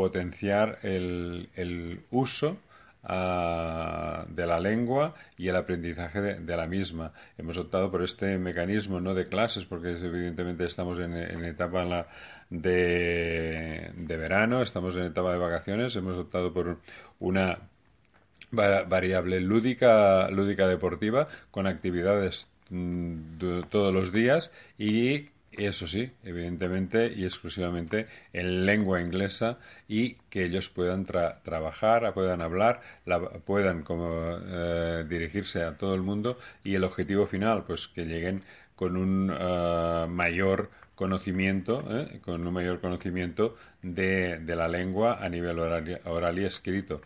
potenciar el uso de la lengua y el aprendizaje de la misma. Hemos optado por este mecanismo, no de clases, porque evidentemente estamos en etapa de verano, estamos en etapa de vacaciones. Hemos optado por una variable lúdica deportiva con actividades todos los días, y eso sí, evidentemente y exclusivamente en lengua inglesa, y que ellos puedan trabajar, puedan hablar, puedan como, dirigirse a todo el mundo, y el objetivo final, pues que lleguen con un mayor conocimiento, con un mayor conocimiento de la lengua a nivel oral y escrito.